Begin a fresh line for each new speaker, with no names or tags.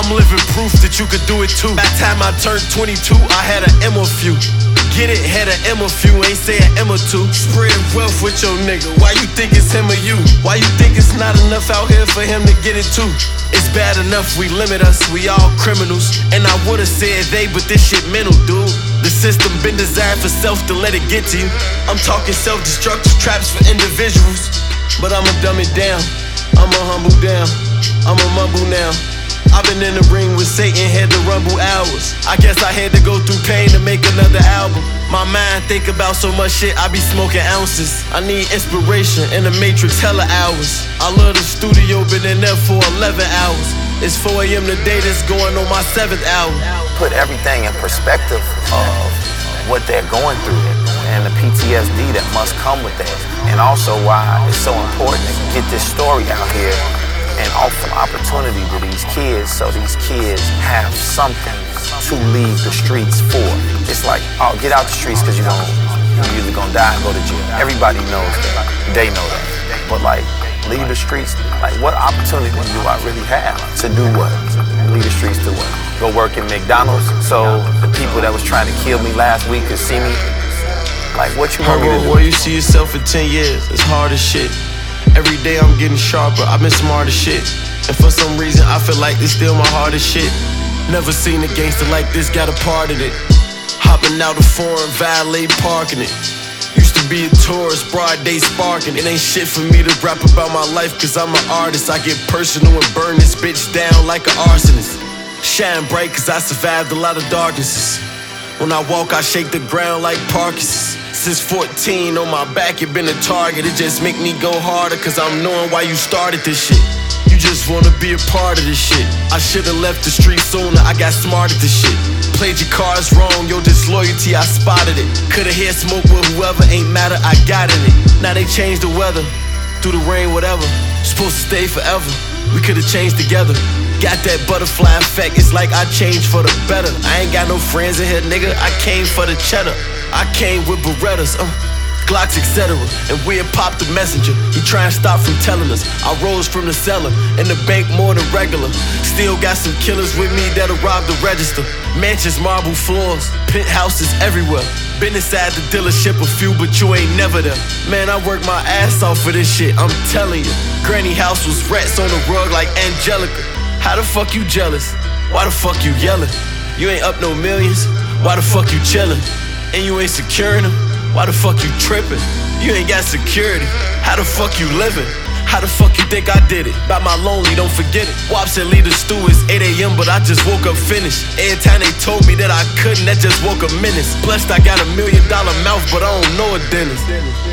I'm living proof that you could do it too. By the time I turned 22, I had an M a few. Get it, had an M a few, ain't say an M or two. Spread wealth with your nigga, why you think it's him or you? Why you think it's not enough out here for him to get it too? It's bad enough we limit us, we all criminals. And I would've said they, but this shit mental, dude. The system been designed for self to let it get to you. I'm talking self-destructive traps for individuals. But I'ma dumb it down, I'ma humble down, I'ma mumble now. I've been in the ring with Satan, had to rumble hours. I guess I had to go through pain to make another album. My mind think about so much shit, I be smoking ounces. I need inspiration in the Matrix, hella hours. I love the studio, been in there for 11 hours. It's 4 a.m. today, that's going on my 7th hour.
Put everything in perspective of what they're going through and the PTSD that must come with that. And also why it's so important to get this story out here and offer opportunity to these kids so these kids have something to leave the streets for. It's like, oh, get out the streets because you're either gonna die and go to jail. Everybody knows that. They know that. But like, leave the streets, like what opportunity do I really have to do what? Leave the streets to what? Go work at McDonald's so the people that was trying to kill me last week could see me? Like what you want me to do?
Where you see yourself in 10 years, it's hard as shit. Every day I'm getting sharper, I've been smart as shit. And for some reason I feel like it's still my hardest shit. Never seen a gangster like this, got a part in it. Hopping out of foreign, valet parking it. Used to be a tourist, broad day sparking. It ain't shit for me to rap about my life cause I'm an artist. I get personal and burn this bitch down like an arsonist. Shine bright cause I survived a lot of darknesses. When I walk I shake the ground like Parkinson's. Since 14 on my back it been a target. It just make me go harder cause I'm knowing why you started this shit. You just wanna be a part of this shit. I should've left the street sooner, I got smart at this shit. Played your cards wrong, your disloyalty, I spotted it. Coulda had smoke with whoever, ain't matter, I got in it. Now they changed the weather, through the rain, whatever. Supposed to stay forever, we coulda changed together. Got that butterfly effect, it's like I changed for the better. I ain't got no friends in here, nigga, I came for the cheddar. I came with Berettas, Glocks, etc. And we'll pop the messenger. He try and stop from telling us. I rose from the cellar, in the bank more than regular. Still got some killers with me that'll rob the register. Mansions, marble floors, penthouses everywhere. Been inside the dealership a few, but you ain't never there. Man, I work my ass off for this shit, I'm telling you. Granny house was rats on the rug like Angelica. How the fuck you jealous? Why the fuck you yelling? You ain't up no millions, why the fuck you chillin'? And you ain't securing them, why the fuck you trippin'? You ain't got security, how the fuck you living? How the fuck you think I did it? About my lonely, don't forget it. WAP said leave the stew, it's 8 a.m. but I just woke up finished. Every time they told me that I couldn't, that just woke a menace. Plus I got $1 million mouth, but I don't know a dentist.